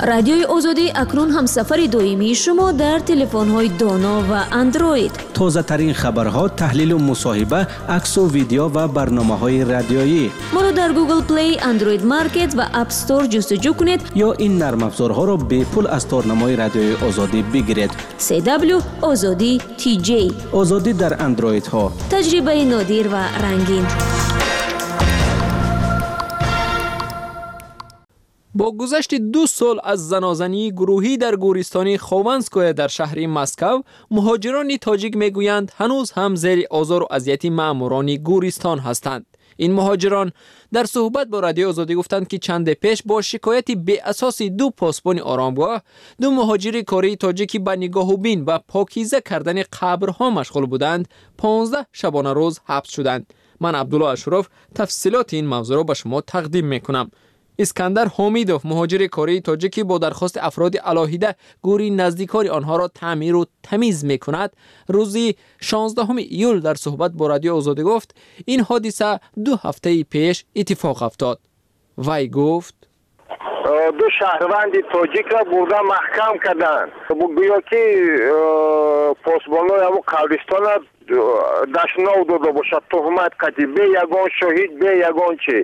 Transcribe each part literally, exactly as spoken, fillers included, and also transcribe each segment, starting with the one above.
رادیوی آزادی اکنون هم سفر دائمی شما در تلفن‌های دانا و اندروید. تازه ترین خبرها، تحلیل و مصاحبه، عکس و ویدیو و برنامه‌های رادیویی. ما رو در گوگل پلی، اندروید مارکت و اپ استور جستجو کنید یا این نرم افزارها رو به پول از تارنمای رادیوی آزادی بگیرید. سی دبلیو آزادی تی جی. آزادی در اندروید ها. تجربه نادر و رنگین. با گذشت دو سال از زنازنی گروهی در گورستان خوونسکوی در شهر مسکو، مهاجران تاجیک میگویند هنوز هم زیر آزار و اذیت ماموران گورستان هستند. این مهاجران در صحبت با رادیو آزادی گفتند که چند پیش با شکایتی به اساس دو پاسبان آرامگاه، دو مهاجر کاری تاجیکی به نگاه و بین و پاکیزه کردن قبرها مشغول بودند، پانزده شبانه روز حبس شدند. من عبدالله اشرف تفصیلات این موضوع را به شما تقدیم میکنم. اسکندر حمیدوف مهاجر کاری تاجیکی با درخواست افراد علاهیده گوری نزدیکان آنها را تعمیر و تمیز میکند، روزی شانزدهم ایول در صحبت با رادیو آزادی گفت این حادثه دو هفته پیش اتفاق افتاد. وی گفت دو شهروند تاجیک را برده محکم کردند. گویا که پاسبانای همون قبرستان دشنام داده باشد، تهمت کردی به یگان شاهد به یگان چیز.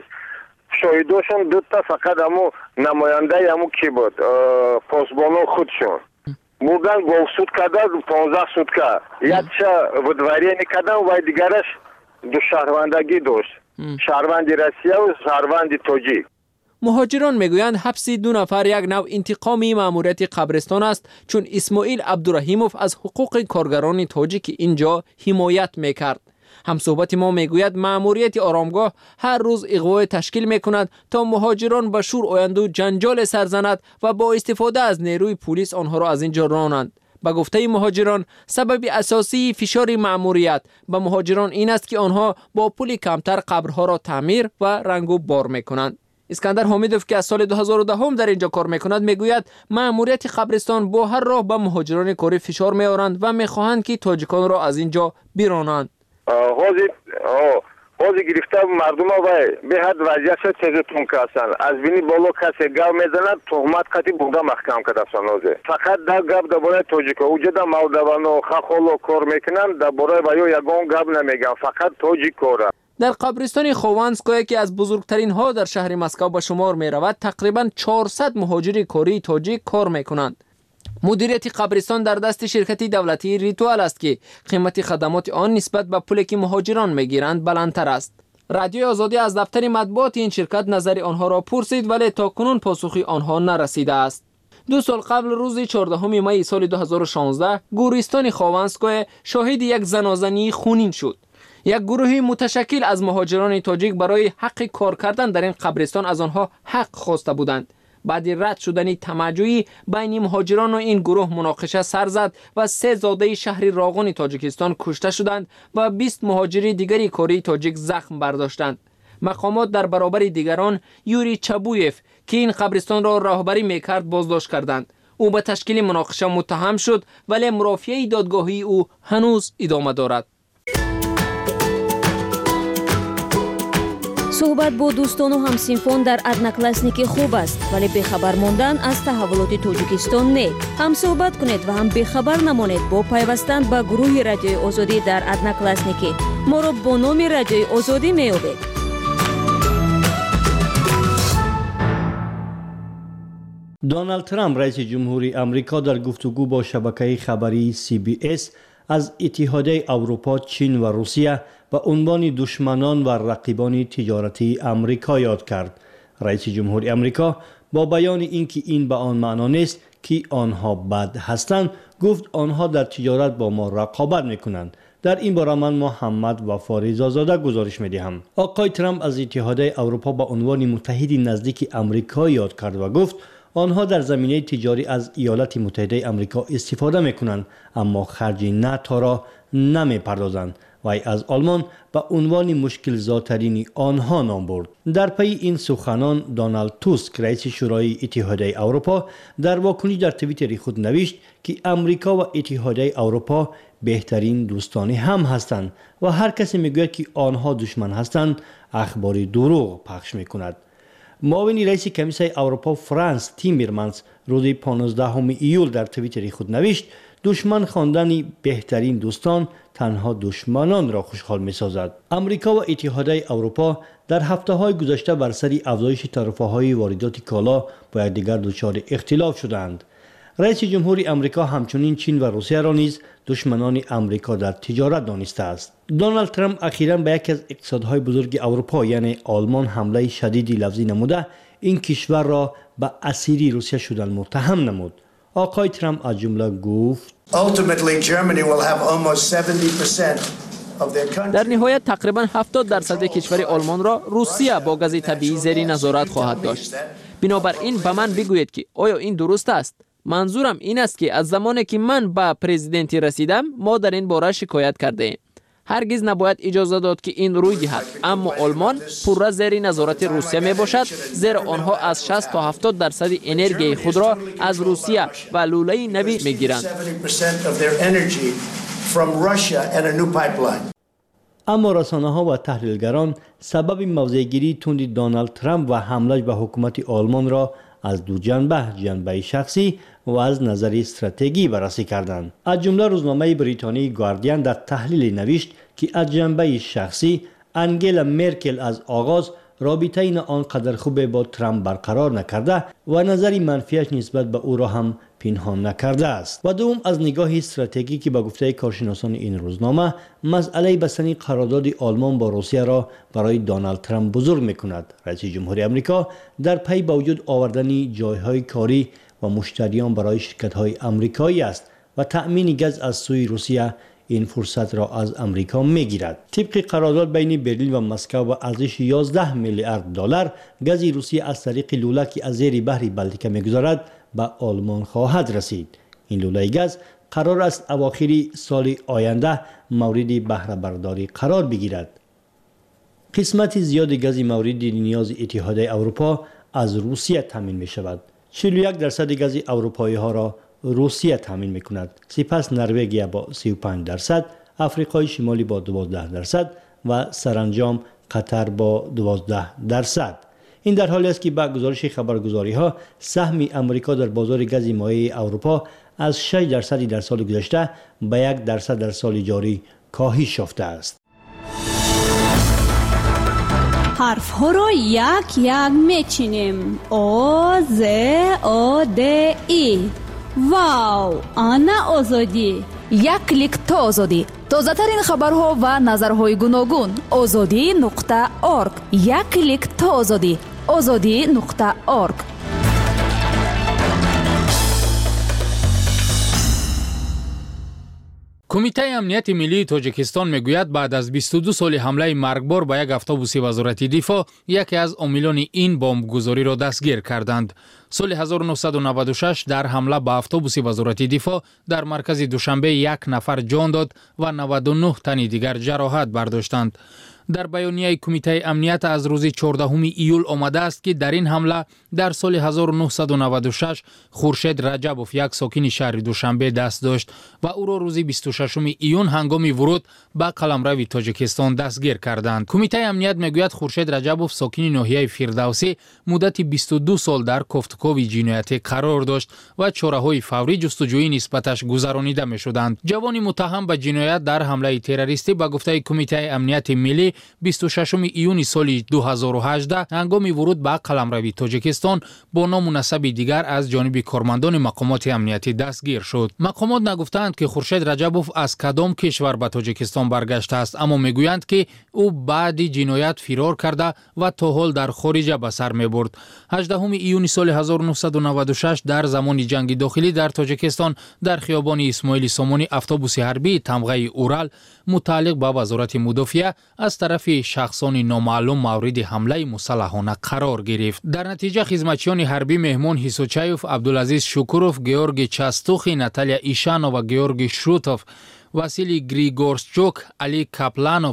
شاهداشون دو تا فقط همو نماینده همو کی بود پاسبانو خودشون بودن. گفت سود کرده پانزده سود کرد، یکشا ودواری نکردن و دیگرش دو شهروندگی داشت، شهروند روسیه و شهروند تاجیک. مهاجران میگویند حبس دو نفر یک نوع انتقامی ماموریت قبرستان است، چون اسماعیل عبدالرحیموف از حقوق کارگران تاجیک اینجا حمایت میکرد. هم صحبت ما میگوید ماموریت آرامگاه هر روز اغوا تشکیل میکند تا مهاجران به شور آیند و جنجال سرزند و با استفاده از نیروی پلیس آنها را از اینجا رانند. به گفته مهاجران سبب اساسی فشار ماموریت به مهاجران این است که آنها با پول کمتر قبرها را تعمیر و رنگ و بار میکنند. اسکندر حمیدوف که از سال دو هزار و ده در اینجا کار میکند میگوید ماموریت قبرستان با هر راه به مهاجران کاری فشار میآورند و میخواهند که تاجیکان را از اینجا برانند. حاضر حاضر گرفته مردم ها و به حد وضعیت شد چیزتون که هستن از بینی بالا کسی گو میزند تهمت کتی بوده محکم کرده افسان. فقط در گب درباره تاجیک اوجه در مولدوان و خخول کار میکنن درباره باید یگان گب نمیگن، فقط تاجیک کاره. در قبرستان خوونسکوی که از بزرگترین ها در شهر مسکو به شمار می رود تقریبا چهارصد مهاجر کاری تاجیک کار میکنند. مدیریت قبرستان در دست شرکت دولتی ریتوال است که قیمت خدمات آن نسبت به پولی که مهاجران میگیرند بلندتر است. رادیو آزادی از دفتر مطبوعات این شرکت نظر آنها را پرسید ولی تاکنون پاسخی آنها نرسیده است. دو سال قبل روز چهاردهم می سال دو هزار و شانزده گورستان خوونسکوی شاهد یک زنازنی خونین شد. یک گروه متشکل از مهاجران تاجیک برای حق کار کردن در این قبرستان از آنها حق خواسته بودند. بعد رد شدن تماجویی بین مهاجران و این گروه مناقشه سر زد و سه زاده شهر راغون تاجیکستان کشته شدند و بیست مهاجر دیگری کاری تاجیک زخم برداشتند. مقامات در برابر دیگران یوری چابویف که این قبرستان را راهبری میکرد بازداشت کردند. او به تشکیل مناقشه متهم شد ولی مرافعه دادگاهی او هنوز ادامه دارد. صحبت با دوستان و همسینفان در ادناکلاسنیک خوب است ولی بخبر ماندن از تحولات تاجیکستان نه. هم صحبت کنید و هم بخبر نمانید با پیوستن به گروه رادیوی آزادی در ادناکلاسنیک. ما را با نام رادیوی آزادی میابید. دونالد ترامپ رئیس جمهوری آمریکا در گفتگو با شبکه خبری سی بی اس از اتحادیه اروپا، چین و روسیه به عنوان دشمنان و رقیبان تجارتی آمریکا یاد کرد. رئیس جمهوری آمریکا با بیان اینکه این به آن معنا نیست که آنها بد هستند، گفت آنها در تجارت با ما رقابت میکنند. در این باره من محمد وفا رضازاده گزارش میدهم. آقای ترامپ از اتحادیه اروپا به عنوان متحد نزدیک آمریکا یاد کرد و گفت آنها در زمینه تجاری از ایالات متحده آمریکا استفاده میکنند اما خرج نفت را نمیپردازند. وی از آلمان به عنوان مشکل زاترین آنها نام برد. در پی این سخنان دونالد توسک رئیس شورای اتحادیه اروپا در واکنش در توییتر خود نوشت که آمریکا و اتحادیه اروپا بهترین دوستان هم هستند و هر کسی میگوید که آنها دشمن هستند اخبار دروغ پخش میکند. معاون رئیس کمیسیون اروپا فرانس تیمرمانس روز پانزدهم ایول در توییتر خود نوشت دشمن خواندن بهترین دوستان تنها دشمنان را خوشحال می سازد. امریکا و اتحادیه اروپا در هفته های گذشته بر سر افزایش تعرفه های واردات کالا با یکدیگر دچار اختلاف شدند. رئیس جمهور امریکا همچنین چین و روسیه را نیز دشمنان امریکا در تجارت دانسته است. دونالد ترامپ اخیراً به یکی از اقتصادهای بزرگ اروپا یعنی آلمان حمله شدیدی لفظی نموده این کشور را به اسیری روسیه شدن متهم نمود. آقای ترامپ از جمله گفت در نهایت تقریبا هفتاد درصد کشور آلمان را روسیه با گاز طبیعی زیر نظارت خواهد داشت. بنابراین به من بگویید که آیا این درست است؟ منظورم این است که از زمانی که من به پرزیدنتی رسیدم ما در این باره شکایت کرده ایم. هرگز نباید اجازه داد که این روی دهد، اما آلمان پورا زیر نظارت روسیه می باشد، زیرا آنها از شصت تا هفتاد درصد انرژی خود را از روسیه و لوله نوی می گیرند. اما رسانه ها و تحلیلگران سبب موضع‌گیری تند دونالد ترامپ و حمله‌اش به حکومت آلمان را از دو جنبه، جنبه شخصی و از نظر استراتژی بررسی کردند. از جمله روزنامه بریتانیایی گاردین در تحلیل نوشت که از جنبه شخصی انگلا مرکل از آغاز رابطه این آنقدر خوب با ترامپ برقرار نکرده و نظری منفیش نسبت به او را هم پنهان نکرده است. و دوم از نگاه استراتژیکی که به گفته کارشناسان این روزنامه مسئله بستن قرارداد آلمان با روسیه را برای دونالد ترامپ بزرگ میکند. رئیس جمهور امریکا در پی با وجود آوردن جایهای کاری و مشتریان برای شرکت‌های آمریکایی است و تأمین گاز از سوی روسیه این فرصت را از امریکا میگیرد. طبق قرارداد بین برلین و مسکو با ارزش یازده میلیارد دلار گاز روسیه از طریق لوله که از زیر بحر بلتیک میگذرد به آلمان خواهد رسید. این لوله گاز قرار است اواخر سال آینده مورد بهره برداری قرار بگیرد. قسمت زیاد گاز مورد نیاز اتحادیه اروپا از روسیه تامین می شود. چهل و یک درصد گاز اروپایی ها را روسیه تامین می کند. سپس نروژ با سی و پنج درصد، آفریقای شمالی با دوازده درصد و سرانجام قطر با دوازده درصد. این در حالی است که با گزارش خبرگزاری ها سهم امریکا در بازار گاز مایع اروپا از شش درصد در سال گذشته به یک درصد در سال جاری کاهش یافته است. حرف ها را یک یک میچینیم. او ز او د ای. واو، آنا آزادی. یک کلیک تا آزادی. تازه ترین خبرها و نظرهای گوناگون. آزادی نقطه ارگ. یک کلیک تا آزادی. آزادی نقطه ارگ. کمیته امنیت ملی تاجیکستان میگوید بعد از بیست و دو سال حمله مرگبار به یک اتوبوس وزارت دفاع یکی از عاملان این بمبگذاری را دستگیر کردند. سال هزار و نهصد و نود و شش در حمله به اتوبوس وزارت دفاع در مرکز دوشنبه یک نفر جان داد و نود و نه تن دیگر جراحت برداشتند. در بیانیه کمیته امنیت از روز چهاردهم ایول آمده است که در این حمله در سال هزار و نهصد و نود و شش خورشید رجبوف یک ساکن شهر دوشنبه دست داشت و او را روز بیست و ششم ایون هنگام ورود به قلمرو تاجیکستان دستگیر کردند. کمیته امنیت میگوید خورشید رجبوف ساکن ناحیه فردوسی مدت بیست و دو سال در کوفتکوی جنایتی قرار داشت و چاره‌های فوری جستجویی نسبتش گذرانیده می‌شدند. جوانی متهم به جنایت در حمله تروریستی به گفته کمیته امنیت ملی بیست و ششم ایون سال دو هزار و هجده هنگام ورود به قلمرو تاجیکستان با نام و نسب دیگر از جانب کارمندان مقامات امنیتی دستگیر شد. مقامات نگفتند که خورشید رجبوف از کدام کشور به تاجیکستان برگشته است، اما میگویند که او بعد جنایت فرار کرده و تا حال در خارج به سر میبرد. هجدهم ایون سال هزار و نهصد و نود و شش در زمان جنگ داخلی در تاجیکستان در خیابان اسماعیل سامانی اتوبوس حربی تمغه اورال متعلق به وزارت مدافعه از طرف شخصان نامعلوم مورد حمله مسلحانه قرار گرفت. در نتیجه خدمتچیان حربی مهمان حیسوچایوف، عبدالعزیز شکروف، گیورگ چاستوخی، ناتالیا ایشانو و گیورگ شروتوف، واسیلی گریگورسچوک، علی کاپلانوف،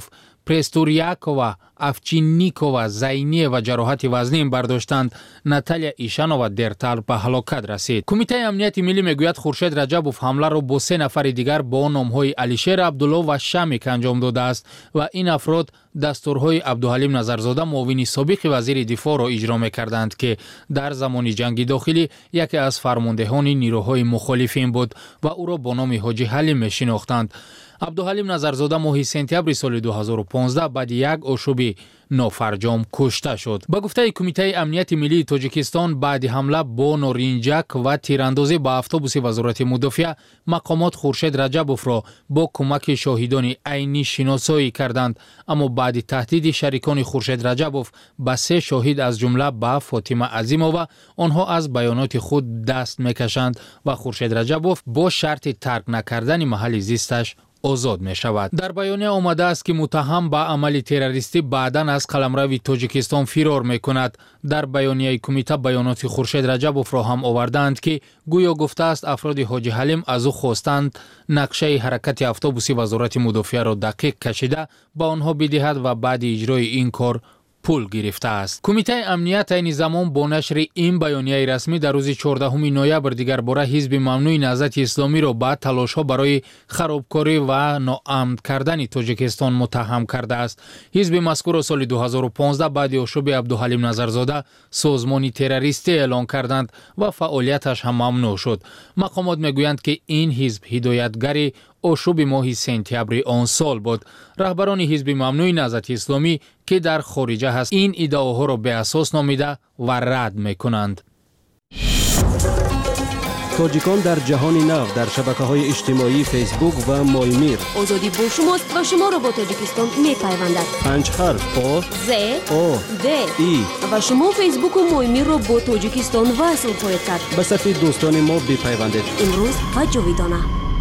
پرستوریاکووا، افچینیکووا زینی و جراحت وزنی برداشتند. ناتالیا ایشانووا در تال به هلاکت رسید. کمیته امنیت ملی میگوید خورشید رجبوف حمله را با سه نفر دیگر با نام‌های علیشیر عبدالله و شمیک انجام داده است و این افراد دستورهای عبدالحلیم نظرزاده معاون سابق وزیر دفاع را اجرا می‌کردند که در زمان جنگ داخلی یکی از فرماندهان نیروهای مخالفین بود و او را با نام حاجی حلیم می‌شناختند. عبدالحلیم نظرزاده ماه سپتامبر سال دو هزار و پانزده بعد یک آشوب نافرجام کشته شد. با گفته کمیته امنیت ملی تاجیکستان بعد حمله با نارنجک و تیراندازی با اتوبوس وزارت مدافع، مقامات خورشید رجبوف را با کمک شاهدان عینی شناسایی کردند، اما بعد تهدید شریکان خورشید رجبوف به سه شاهد از جمله به فاطمه عظیمووا، آنها از بیانات خود دست میکشند و خورشید رجبوف با شرط ترک نکردن محل زیستش آزاد می شود. در بیانیه آمده است که متهم به عمل تروریستی بعداً از قلمرو تاجیکستان فرار می کند. در بیانیه کمیته بیانات خورشید رجبوف را هم آوردند که گویا گفته است افراد حاجی حلیم از او خواستند نقشه حرکت اتوبوس وزارت مدافع را دقیق کشیده با آنها بدهد و بعد اجرای این کار پول گرفته است. کمیته امنیت این زمان با نشر این بیانیه رسمی در روز چهاردهم نوامبر دیگر باره حزب ممنوع نهضت اسلامی را به تلاش‌ها برای خرابکاری و ناامن کردن تاجیکستان متهم کرده است. حزب مذکور سال دو هزار و پانزده بعد آشوب عبدالحلیم نظرزاده سازمانی تروریستی اعلان کردند و فعالیتش هم ممنوع شد. مقامات میگویند که این حزب هدایتگر آشوب ماه سپتامبر آن سال بود. رهبران حزب ممنوع نهضت اسلامی که در خارجه هست این ادعاها را به اساس نامیده و رد میکنند. تاجیکان در جهان نو در شبکه‌های اجتماعی فیسبوک و مایمیر. آزادی با شماست و شما را با تاجیکستان میپیوندد. پنج حرف آ ز آ د ای و شما فیسبوک و مایمیر را با تاجیکستان وصل خواهید کرد. به صفحه دوستان ما بپیوندید. امروز و جاویدانه.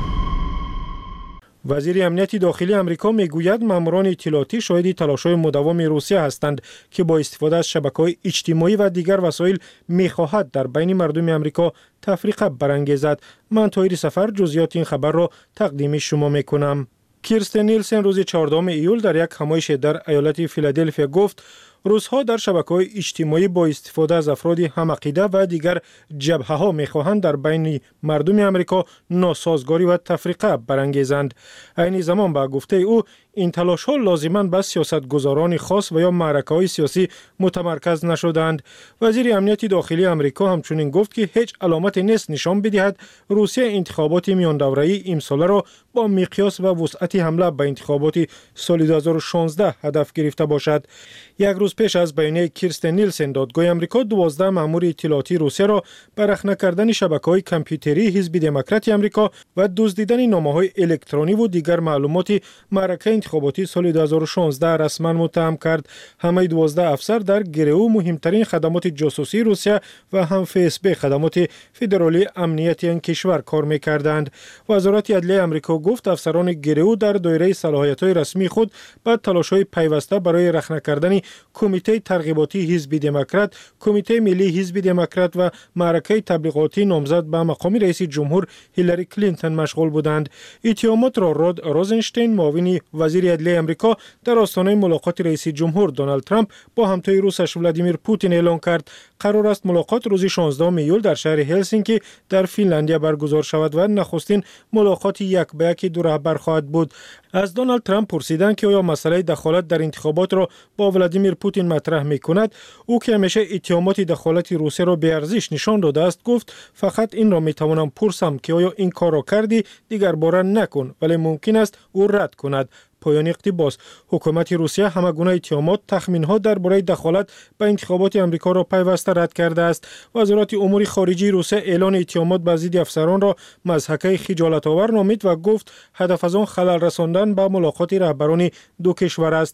وزیر امنیت داخلی امریکا میگوید ماموران اطلاعاتی شاهد تلاش‌های مداوم روسیه هستند که با استفاده از شبکه‌های اجتماعی و دیگر وسایل می‌خواهد در بین مردم امریکا تفریق برانگیزد. من طاهر سفر جزئیات این خبر را تقدیم شما می‌کنم. کیرستن نیلسن روز چهاردهم ایول در یک همایش در ایالت فیلادلفیا گفت روس‌ها در شبکه‌های اجتماعی با استفاده از افراد همعقیده و دیگر جبهه‌ها می‌خواهند در بین مردم امریکا ناسازگاری و تفریقه برانگیزند. عین زمان با گفته او این تلاش‌ها لازماً به سیاستگزاران خاص و یا معرکه‌های سیاسی متمرکز نشدند. وزیر امنیت داخلی امریکا همچنین گفت که هیچ علامتی نیست نشان بدهد روسیه انتخابات میان دوره‌ای امسال را با مقیاس و وسعت حمله به انتخابات سال دو هزار و شانزده هدف گرفته باشد. یک روز پیش از بیانیه کیرستن نیلسن دادگاه امریکا دوازده مأمور اطلاعاتی روسیه را به رخنه کردن شبکه‌های کامپیوتری حزب دموکرات امریکا و دزدیدن نامه‌های الکترونی و دیگر معلومات معرکه انتخاباتی سال دو هزار و شانزده رسما متهم کرد. همه دوازده افسر در گرو مهمترین خدمات جاسوسی روسیه و هم اف اس بی خدمات فدرالی امنیتی این کشور کار می‌کردند. وزارت عدلیه امریکا گفت افسران گرو در دایره صلاحیت‌های رسمی خود با تلاش‌های پیوسته برای رخنه کردن کمیته ترغیباتی حزب دموکرات، کمیته ملی حزب دموکرات و معرکه تبلیغاتی نامزد به مقام رئیس جمهور هیلاری کلینتون مشغول بودند. اتهامات را رود روزنشتین معاون وزیر عدلیه امریکا در آستانه ملاقات رئیس جمهور دونالد ترامپ با همتای روسش ولادیمیر پوتین اعلان کرد. قرار است ملاقات روز شانزدهم ایول در شهر هلسینکی در فنلاندیا برگزار شود و نخستین ملاقات یک به یک دو رهبر خواهد بود. از دونالد ترامپ پرسیدند که آیا مسئله دخالت در انتخابات را با ولادیمیر پوتین مطرح می‌کند. او که همیشه اتهامات دخالت روسیه را به ارزش نشان داده است گفت فقط این را می‌توانم پرسم که آیا این کار را کردی دیگر بار نکن، ولی ممکن است او رد کند. پایان اقتباس. حکومت روسیه همه گونه اتهامات تخمین‌ها درباره دخالت به انتخابات آمریکا را پیوسته رد کرده است. وزارت امور خارجه روسیه اعلان اتهامات به ضد افسران را مضحکه خجالت‌آور نامید و گفت هدف از آن خلل رساندن به ملاقات رهبران دو کشور است.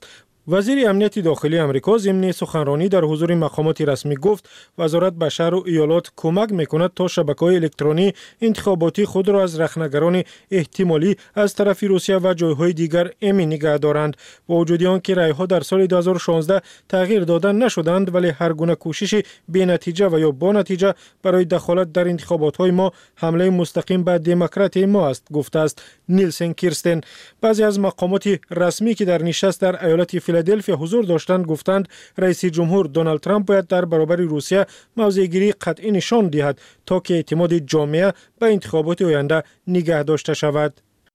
وزیر امنیت داخلی آمریکا ضمن سخنرانی در حضور مقامات رسمی گفت وزارت به شهر و ایالات کمک میکند تا شبکه‌های الکترونی انتخاباتی خود را از رخنگران احتمالی از طرف روسیه و جایهای دیگر امن نگه دارند. با وجود آنکه رأی‌ها در سال دو هزار و شانزده تغییر داده نشدند، ولی هر گونه کوشش بی نتیجه و یا با نتیجه برای دخالت در انتخابات‌های ما حمله مستقیم به دموکراسی ما است، گفته است نیلسن کیرستن. بعضی از مقامات رسمی که در نشست در ایالت فیلادلفیا حضور داشتند گفتند رئیس جمهور دونالد ترامپ باید در برابر روسیه موضع‌گیری قطعی نشان دهد تا که اعتماد جامعه به انتخابات آینده نگه داشته شود.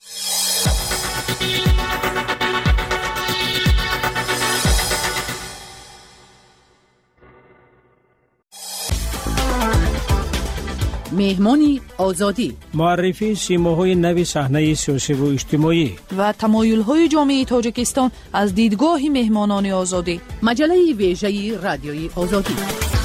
مهمانی آزادی، معرفی سیماهای نوی صحنه سیاسی و اجتماعی و تمایل‌های جامعه تاجیکستان از دیدگاه مهمانان آزادی. مجله ویژه رادیوی آزادی.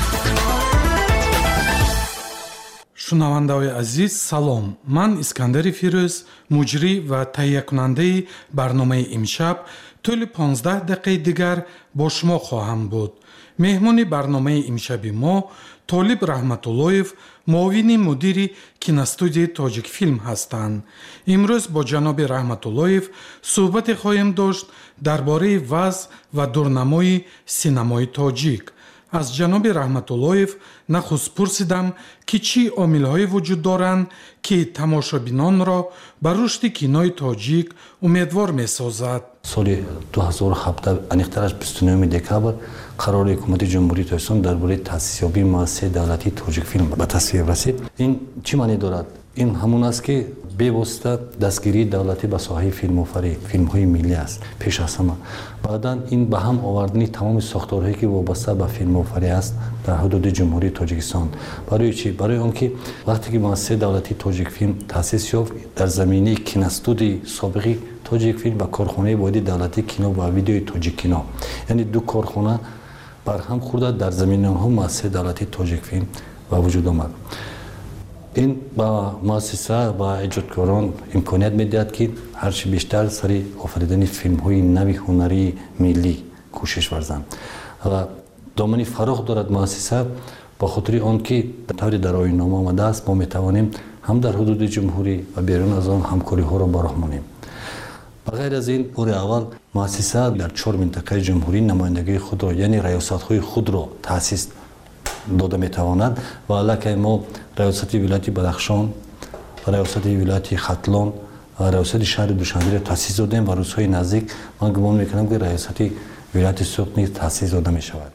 шунавандаҳои азиз салом, ман Искандари Фирӯз, муҷрӣ ва таҳиякунандаи барномаи имшаб тӯли понздаҳ дақиқаи дигар бо шумо хоҳам буд. меҳмони барномаи имшаби мо Толиб Раҳматуллоев, муовини мудири киностудияи Тоҷикфилм ҳастанд. имрӯз бо ҷаноби Раҳматуллоев суҳбате хоҳем дошт дар бораи вазъ ва дурнамои синамои тоҷик. аз ҷаноби Раҳматуллоев нахуст пурсидам ки чӣ омилҳое вуҷуд доранд ки тамошобинонро ба рушди кинои тоҷик умедвор месозад. соли ду ҳазору ҳаптад аниқтараш бисту нӯюми декабр қарори ҳукумати ҷумҳурии Тоҷикистон дар бораи таъсисёбии муассисаи давлатии Тоҷикфилм ба тасвиб расид. ин чӣ маъне дорад? ин ҳамун аст ки бевосита дастгирии давлатӣ ба соҳаи филмофарӣ, филмҳои миллӣ аст пеш аз ҳама. баъдан ин ба ҳам овардани тамоми сохторҳое ки вобаста ба филмофарӣ аст дар ҳудуди ҷумҳурии Тоҷикистон. барои чӣ? барои он ки вақте ки муассисаи давлатии Тоҷикфилм таъсис ёфт, дар заминаи киностудии собиқи Тоҷикфилм ва корхонаи воҳиди давлатии кино ва видеои Тоҷиккино, яъне ду корхона барҳам хӯрда дар заминаи онҳо муассисаи давлатии Тоҷикфилм ба вуҷуд омад. ин ба муассиса ва эҷодкорон имконият медиҳад ки ҳарчи бештар сари офаридани филмҳои нави ҳунарии миллӣ кӯшиш варзанд. ва домани фароғ дорад муассиса, ба хотири он ки тавре дар оиннома омадааст, мо метавонем ҳам дар ҳудуди ҷумҳурӣ ва берун аз он ҳамкориҳоро ба роҳ монем. ба ғайр аз ин, бори аввал муассиса дар чор минтақаи ҷумҳурӣ намояндагии худро, яъне раёсатҳои худро таъсис дода метавонад ва аллакай мо раёсати вилояти Бадахшон, раёсати вилояти Хатлон ва раёсати шаҳри Душанберо таъсис додем ва рӯзҳои наздик ман гумон мекунам ки раёсати вилояти Суғд низ таъсис дода мешавад.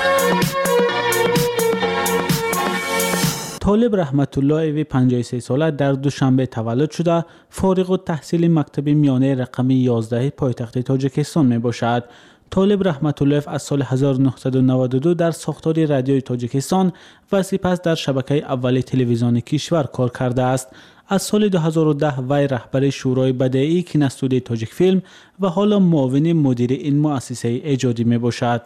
طالب رحمت الله پنجاه و سه ساله در دوشنبه تولد شده، فارغ التحصیل مکتب میانه رقم یازده پایتخت تاجیکستان می باشد. طالب رحمت الله از سال هزار و نهصد و نود و دو در ساختار رادیوی تاجیکستان و سپس در شبکه اول تلویزیون کشور کار کرده است. از سال دو هزار و ده وی رهبر شورای بدیعی کینوستودیوی تاجیکفیلم و حالا معاون مدیر این مؤسسه ایجادی می باشد.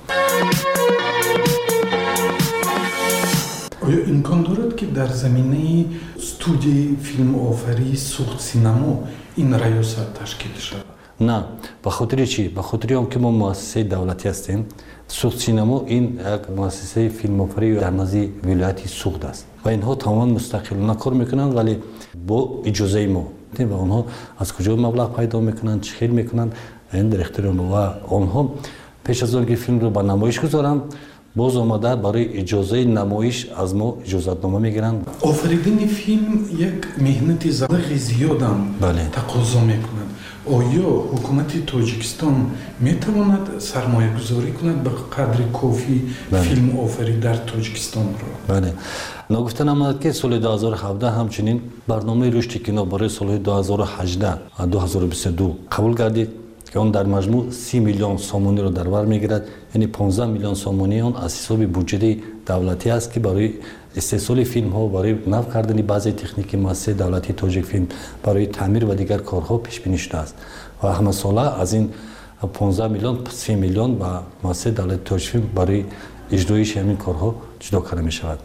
آیا امکان دارد که در زمینه استودیوی فیلم آفری سوخت سینما این ریاست تشکیل شود؟ نه، به خاطر چی؟ به خاطر اون که ما مؤسسه دولتی هستیم. سوخت سینما این یک مؤسسه فیلم آفری در نزد ولایت سوخت است و اینها تماما مستقلانه کار میکنند ولی با اجازه ما. و آنها از کجا مبلغ پیدا میکنند، چه خیلی میکنند، این در اختیار ما. و آنها پیش از آنکه فیلم رو به نمایش گذارند باز آمده برای اجازه نمایش از ما اجازتنامه میگیرند. آفریدن فیلم یک مهنت زیاد زیاد بله. تقاضا میکند. آیا حکومت تاجیکستان میتواند سرمایه گذاری کند به قدر کافی بله. فیلم آفری در تاجیکستان را؟ بله. نگفتن آمد که سال دو هزار و هفده همچنین برنامه رشد کینو برای سال دو هزار و هجده و دو هزار و بیست و دو قبول گردید که اون در مجموع سی میلیون سومانی رو در بر میگیرد، یعنی پانزده میلیون سومانی اون از حساب بودجه دولتی است که برای استحصال فیلم ها، برای نو کردن بعضی تکنیک مؤسسه دولتی تاجیکفیلم، برای تعمیر و دیگر کارها پیش بینی شده است و همه ساله از این پانزده میلیون سی میلیون با مؤسسه دولتی تاجیکفیلم برای اجرایش همین کارها جدا کرده می شود.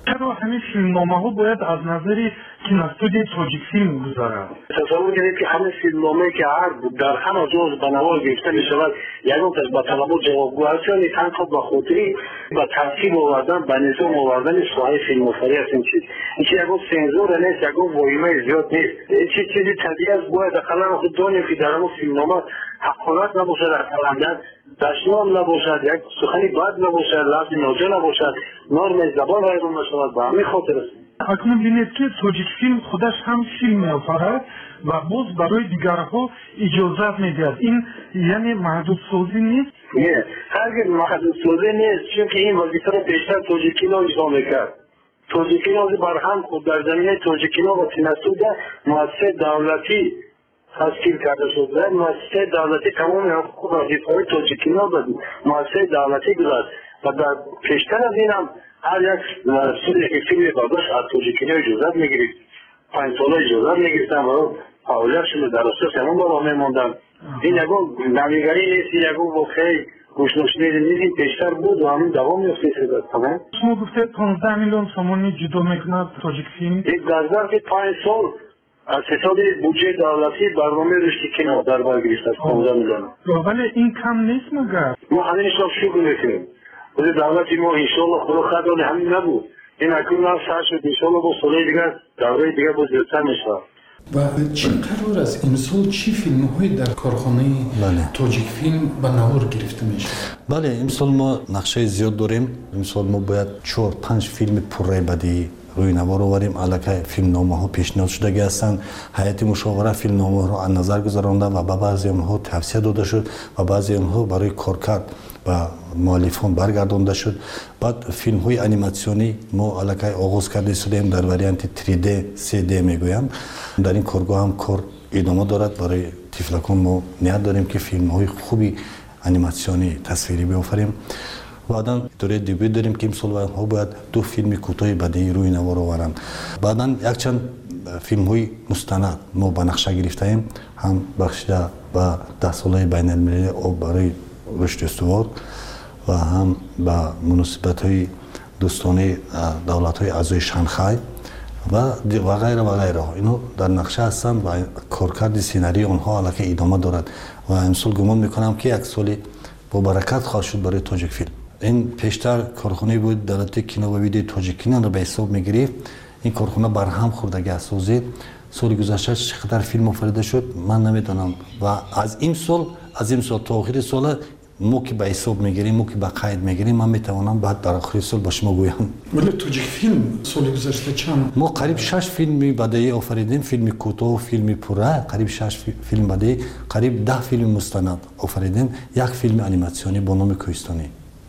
همین فیلمنامه ها باید از نظر کینوستودیوی تاجیک فیلم گذارد. تصور کنید که همه فیلمنامه که هر در همه جز به نوار گرفته می شود یگان تاش با طلبات جوابگو هست یعنی تنها با خودی با ترتیب آوردن به نظام آوردن صحای فیلم آفری است. این چیز این چیز یگان سنزور نیست، یگان واهمه زیاد نیست. این چیز چیزی طبیعی است. باید اقلا خود دانیم که در همون فیلمنامه حقانت نباشد، اقلندن دشنام نباشد، یک سخنی بد نباشد، لفظ ناجا نباشد، نرم زبان وارد نشود. به همین خاطر است. اکنون بینید که تاجیک فیلم خودش هم فیلم می‌آفرد و باز برای دیگرها اجازت می‌دهد. این یعنی محدود سازی نیست؟ نه، هرگز محدود سازی نیست، چون که این وظیفه را بیشتر تاجیکی‌ها اجرا می‌کرد. تاجیکی‌ها بر هم خود در زمینه تاجیکی‌ها و تینسود مؤسسه دولتی تشکیل کرده شده. مؤسسه دولتی تمام حقوق و وظیفه‌های تاجیکی‌ها به مؤسسه دولتی گذاشت و در پیشتر از این هم هر یک سوری که فیلمی برداشت از تاجیکی‌ها اجازت می‌گرفت. پنج ساله اجازت می‌گرفتن و فعالیتشون در اساس همون بالا می‌ماندن. این یگان نمیگری نیست، یگان واقعی گوشنشینی نیست، پیشتر بود و همین دوام می‌افته شده. تمام. شما گفتید پانزده میلیون تومانی جدا می‌کند تاجیک فیلم. یک در ظرف پنج سال از حساب بودجه دولتی برنامه رشد کینو در بر گرفته است پانزده میلیون. ولی این کم نیست مگر؟ ما همینش را شروع می‌کنیم. ولی دولتی ما انشالله خدا خدای همین نبود. این اکنون هم سر شد انشالله با ساله دیگر دوره دیگر با زیادتر میشود. و چه قرار است امسال چی فیلم های در کارخانه تاجیک فیلم به نوار گرفته میشه؟ بله امسال ما نقشه زیاد داریم. امسال ما باید چهار پنج فیلم پرره بدی روی نوار آوریم. الکی فیلمنامه ها پیشنهاد شدگی هستند. هیئت مشاوره فیلمنامه ها را از نظر گذرانده و به بعضی آنها توصیه داده شد و بعضی آنها برای کارکرد و مؤلفان برگردانده شد. بعد فیلم های انیماسیونی ما الکی آغاز کرده شدیم در وریانت سه دی سه دی میگویم. در این کارگاه هم کار ادامه دارد. برای طفلکان ما نیت داریم که فیلم های خوبی انیماسیونی تصویری بیافریم. بعدا دوره دیگه داریم که امسال ها باید دو فیلم کوتاه بدیعی روی نوار آورند. بعدا یک چند فیلم های مستند ما به نقشه گرفتیم، هم بخشیده به ده ساله بین المللی آب برای رشد استوار و هم به مناسبت های دوستانه دولت های اعضای شانگهای و و غیره و غیره. اینو در نقشه هستند و کارکرد سینری آنها الکی ادامه دارد و امسال گمان میکنم که یک سال با برکت خواهد شد برای تاجیک فیلم. این پیشتر کارخانه بود دولت کینو و ویدیو تاجیکینا را به حساب میگرفت. این کارخانه بر هم خوردگی اساسید. سال گذشته چقدر فیلم آفریده شد من نمیدونم و از این سال از این سال تا آخر سال ما که به حساب میگیریم ما که به قید میگیریم من میتوانم بعد در آخر سال با شما گویم. ولی تاجیک فیلم سال گذشته چند؟ ما قریب شش فیلم بدیعی آفریدیم. فیلم کوتاه، فیلم پره، قریب شش فیلم بدیعی، قریب ده فیلم مستند آفریدیم. یک فیلم انیماسیونی با نام کوهستانی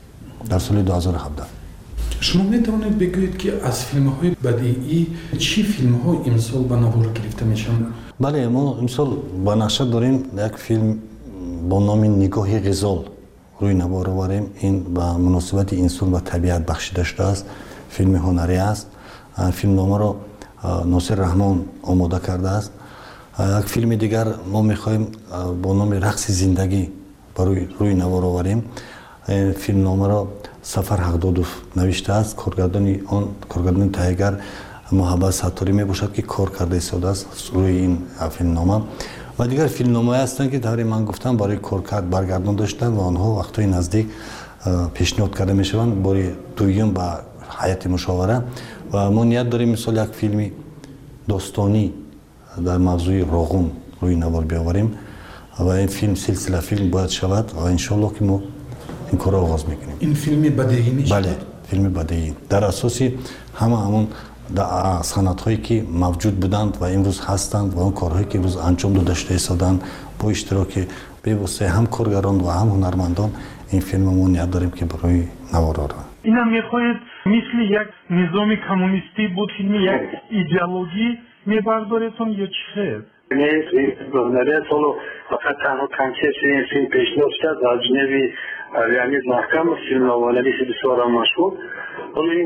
در سال دو هزار و هفده. شما میتوانید بگویید که از فیلم های بدیعی چی فیلم ها امسال به نوار گرفته میشن؟ بله ما امسال با نقشه داریم یک فیلم با نام نگاه غزال روی نوار آوریم. این به مناسبت انسان و طبیعت بخشیده شده است. فیلم هنری است. فیلم نامه را ناصر رحمان آماده کرده است. یک فیلم دیگر ما میخواهیم با نام رقص زندگی برای روی نوار آوریم. فیلم نامه را سفر حقدادوف نوشته است. کارگردانی آن کارگردان تهیه‌گر محبت ستاری می باشد که کار کرده ایستاده است روی این فیلم نامه. و دیگر فیلم نامه هستند که طوری من گفتم برای کارکرد برگردان داشتن و آنها وقتای نزدیک پیشنهاد کرده می شوند برای دویم به هیئت مشاوره و ما نیت داریم مثلا یک فیلمی داستانی در موضوع راغون روی نوار بیاوریم و این فیلم سلسله فیلم باید شود و ان شاء الله که ما این کار آغاز میکنیم. این فیلم بدیعی میشه؟ بله فیلم بدیعی در اساسی همه همون صنعت هایی که موجود بودند و امروز هستند و اون کارهایی که امروز انجام داده شده ایستادند با اشتراک به واسطه هم کارگران و هم هنرمندان این فیلم ما نیت داریم که برای نوار آوریم. اینا میخواید مثل یک نظام کمونیستی بود فیلم یک ایدئولوژی میبردارتون یا چی خیر؟ نه این سالو فقط تنها کنچه این فیلم پیشنهاد شد و جنبی ریالیت محکم فیلم نوانویس بسیار مشهور. ولی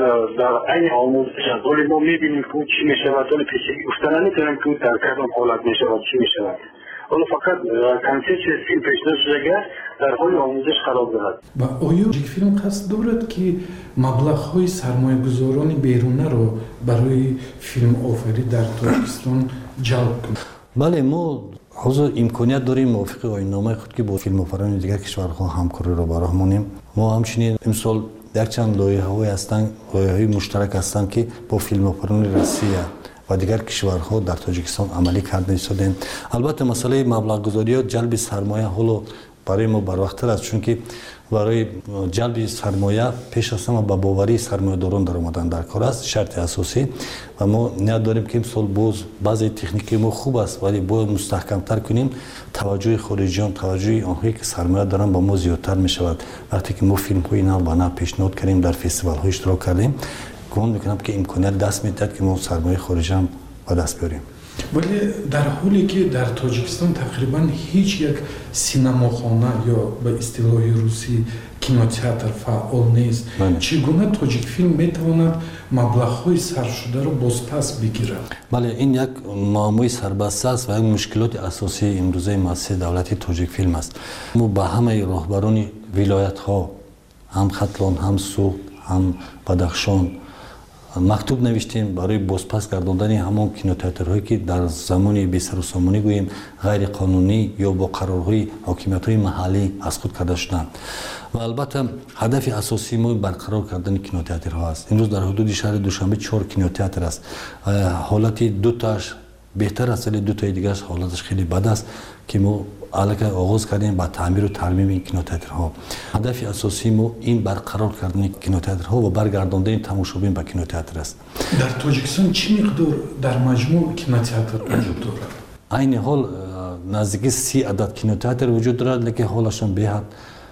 در این آموزش از ولی ما میبینیم که چی میشود ولی پیشگی گفتن نمیتونیم که در کدام حالت میشود چی میشود حالا فقط کنسرت فیلم پیشنهاد شده در حال آموزش قرار دارد. و آیا یک فیلم قصد دارد که مبلغ‌های سرمایه‌گذاران بیرونی رو برای فیلم آفرینی در تاجیکستان جلب کنید؟ بله، ما حضور امکانیت داریم موافق آیین‌نامه خود که با فیلم آفرینان دیگر کشورها همکاری را براه مانیم. ما همچنین امسال یک چند لایحه‌های هستند، لایحه‌های مشترک هستند که با فیلم آفرینان روسیه و دیگر کشورها در تاجیکستان عملی کرده شدیم. البته مسئله مبلغ گذاری و جلب سرمایه حالا برای ما بروقتر است، چون که برای جلب سرمایه پیش از همه با باوری سرمایه‌داران در آمدن در کار است، شرط اساسی. و ما نیت داریم که امسال باز بعضی تکنیکی ما خوب است ولی باید مستحکم‌تر کنیم. توجه خارجیان، توجه آنهایی که سرمایه دارن با ما زیادتر می شود. وقتی که ما فیلم‌های نو با نو پیشنهاد کردیم، در فستیوال‌ها اشتراک کردیم، گمان میکنم که امکانیت دست میدهد که ما سرمایه خارجی هم با دست بیاریم. ولی در حالی که در تاجیکستان تقریبا هیچ یک سینماخانه یا به اصطلاح روسی کینوتئاتر فعال نیست، چگونه تاجیک فیلم میتواند مبلغ‌های صرف شده را بازپس بگیرد؟ بله، این یک معمای سربسته است و یک مشکلات اساسی امروزه مؤسسه دولتی تاجیک فیلم است. ما با همه راهبران ولایت‌ها، هم ختلان، هم سوخت، هم بدخشان مکتوب نوشتیم برای بازپس گرداندن همون کینوتئاترهایی که در زمان بی سر و سامانی گوییم غیر قانونی یا با قرارهای حاکمیت‌های محلی از خود کرده شدند. و البته هدف اساسی ما برقرار کردن کینوتئاترها است. امروز در حدود شهر دوشنبه چهار کینوتئاتر است. حالت دو تاش بهتر است ولی دو تای دیگه حالتش خیلی بد است که ما الان آغاز کردیم با تعمیر و ترمیم این کینوتئاترها. هدف اساسی ما این برقرار کردن کینوتئاترها و برگرداندن تماشابین به کینوتئاتر است. در تاجیکستان چه مقدار در مجموع کینوتئاتر وجود دارد؟ عین حال نزدیک سی عدد کینوتئاتر وجود دارد، لیکن حالشان بهت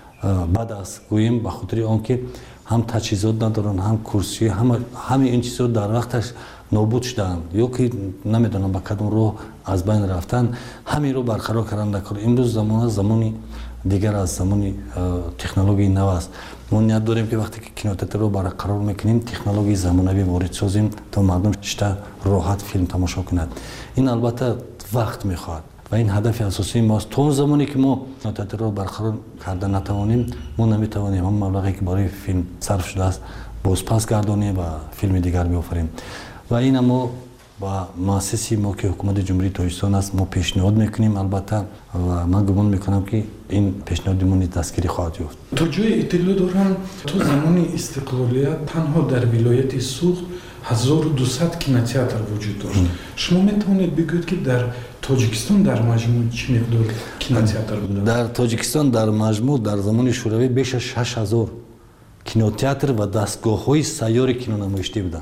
بد است گوییم به خاطر آنکه هم تجهیزات ندارن، هم کرسی، هم همه این چیزا در وقتش نابود شدن یا که نمیدونم با کدوم راه از بین رفتن. همین رو برقرار کردن در کار. امروز زمان زمانی دیگر از زمانی تکنولوژی نو است. ما نیت داریم که وقتی که کینوتئاتر رو برقرار میکنیم تکنولوژی زمانوی وارد سازیم تا مردم شته راحت فیلم تماشا کنند. این البته وقت میخواد و این هدف اساسی ماست. تا اون زمانی که ما کینوتئاتر رو برقرار کردن نتوانیم، ما نمیتوانیم هم مبلغی که برای فیلم صرف شده است بازپس گردانیم و فیلم دیگر بیافریم. و این ما با مؤسسه ما که حکومت جمهوری تاجیکستان است ما پیشنهاد میکنیم البته و من گمان میکنم که این پیشنهادمون دستگیری خواهد یافت. تا جای اطلاع دارم تو زمان استقلالیت تنها در ولایت سوخت هزار و دویست کینوتئاتر وجود داشت. شما میتونید بگویید که در تاجیکستان در مجموع چه مقدار کینوتئاتر بود؟ در تاجیکستان در مجموع در زمان شوروی بیش از شش هزار کینوتئاتر و دستگاه‌های سیار کینونمایشی بودند.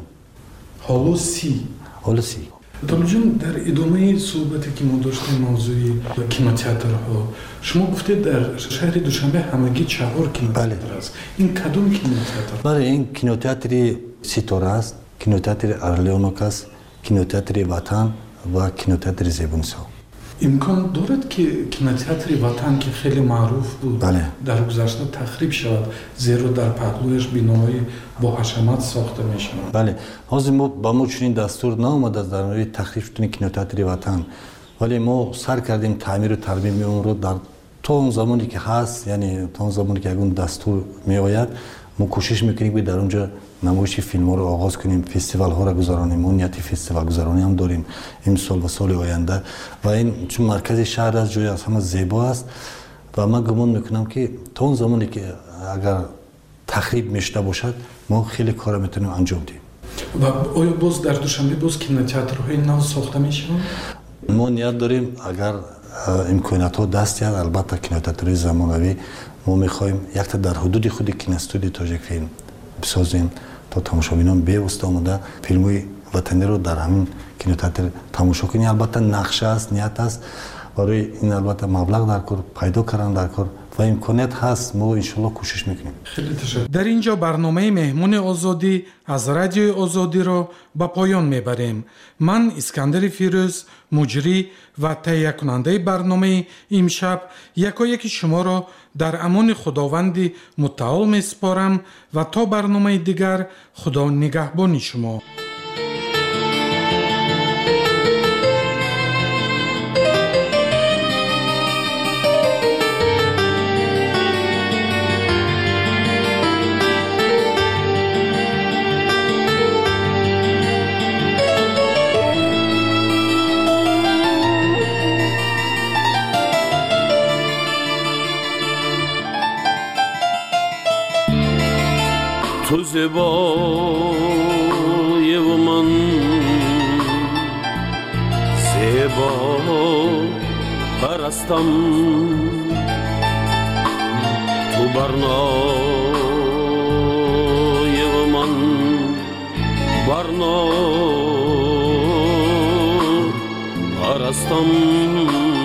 حالا سی. حالا سی. دکتر جان، در ادامه صحبتی که ما داشتیم موضوع کینوتئاترها، شما گفتید در شهر دوشنبه همگی چهار کینوتئاتر است. این کدوم کینوتئاتر؟ بله، این کینوتئاتر ستاره است، کینوتئاتر ارلیونوک است، کینوتئاتر وطن و کینوتئاتر زیبونسا. امکان دارد که کینوتئاتر وطن که خیلی معروف بود بله. در گذشته تخریب شود، زیرا در پهلویش بناهای با حشمت ساخته میشوند؟ بله، حاضر ما با ما چنین دستور نامد از در مورد تخریب شدن کینوتئاتر وطن، ولی ما سر کردیم تعمیر و ترمیم اون رو در تا اون زمانی که هست، یعنی تا اون زمانی که اون دستور می آید ما کوشش میکنیم که در اونجا نمایش فیلم ها رو آغاز کنیم، فستیوال ها را گذارانیم. ما نیت فستیوال گذارانی هم داریم این سال و سال آینده و این چون مرکز شهر از جای از همه زیبا است و من گمان میکنم که تا اون زمانی که اگر تخریب میشته باشد ما خیلی کار میتونیم انجام دهیم. و آیا باز در دوشنبه باز کینوتئاترهای نو ساخته میشوند؟ ما نیت داریم اگر امکانات ها دست یاد، البته کینوتئاترهای زمانوی ما میخوایم یک تا در حدود خود کینوستودیو تاجیک فیلم بسازیم تا تماشابینان بیوسته آمده فیلم‌های وطنی رو در همین کینوتئاتر تماشا کنیم. البته نقشه است، نیت است برای این البته مبلغ در کار پیدا کردن در کار و امکانات هست، ما انشالله کوشش میکنیم. خیلی تشکر. در اینجا برنامه مهمون آزادی از رادیوی آزادی را به پایان میبریم. من اسکندر فیروز مجری و تهیه کننده برنامه امشب یکایک شما را در امان خداوند متعال میسپارم و تا برنامه دیگر خدا نگهبان شما. زیبای و من زیبا پرستم تو برنای و من برنا پرستم